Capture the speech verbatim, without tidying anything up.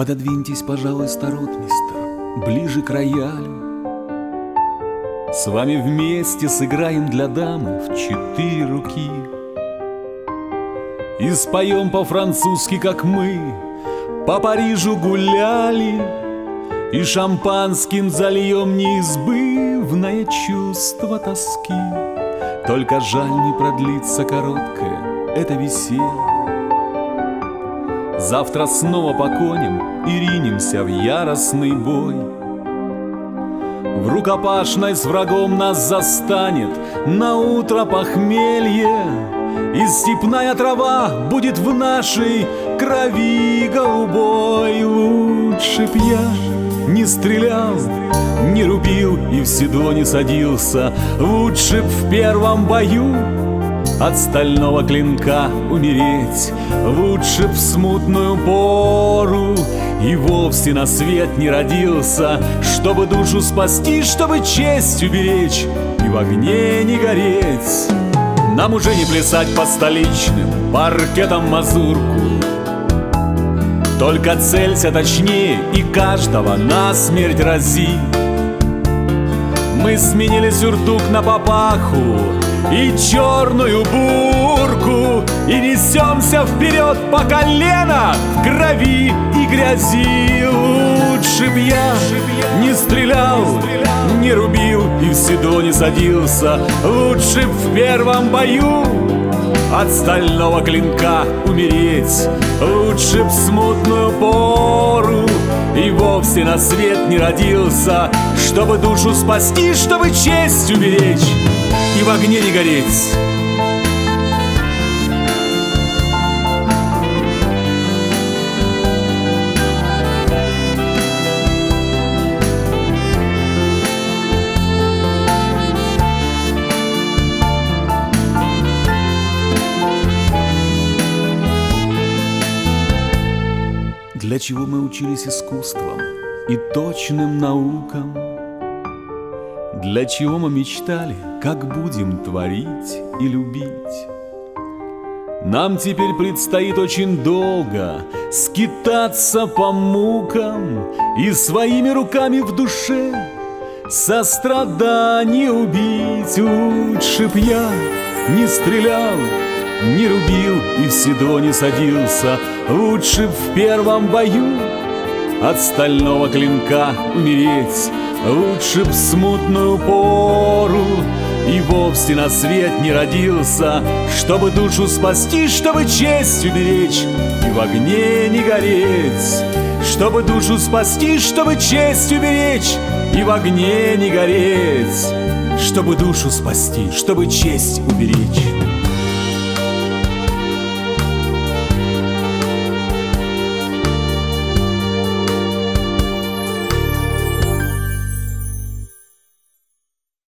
Пододвиньтесь, пожалуйста, ротмистр, ближе к роялю. С вами вместе сыграем для дамы в четыре руки. И споем по-французски, как мы по Парижу гуляли, и шампанским зальем неизбывное чувство тоски. Только жаль, не продлится короткое это веселье. Завтра снова по коням и ринемся в яростный бой. В рукопашной с врагом нас застанет на утро похмелье, и степная трава будет в нашей крови голубой. Лучше б я не стрелял, не рубил и в седло не садился. Лучше б в первом бою от стального клинка умереть. Лучше б в смутную пору и вовсе на свет не родился, чтобы душу спасти, чтобы честь уберечь и в огне не гореть. Нам уже не плясать по столичным паркетам мазурку, только целься точнее и каждого насмерть рази. Мы сменили сюртук на папаху и черную бурку, и несемся вперед по колено в крови и грязи. Лучше б я не стрелял, не рубил и в седло не садился. Лучше б в первом бою от стального клинка умереть. Лучше б в смутную пору и вовсе на свет не родился, чтобы душу спасти, чтобы честь уберечь и в огне не гореть. Для чего мы учились искусствам и точным наукам? Для чего мы мечтали, как будем творить и любить? Нам теперь предстоит очень долго скитаться по мукам и своими руками в душе сострадание убить. Лучше б я не стрелял, не рубил и в седло не садился. Лучше б в первом бою от стального клинка умереть. Лучше б в смутную пору и вовсе на свет не родился, чтобы душу спасти, чтобы честь уберечь и в огне не гореть. Чтобы душу спасти, чтобы честь уберечь и в огне не гореть. Чтобы душу спасти, чтобы честь уберечь.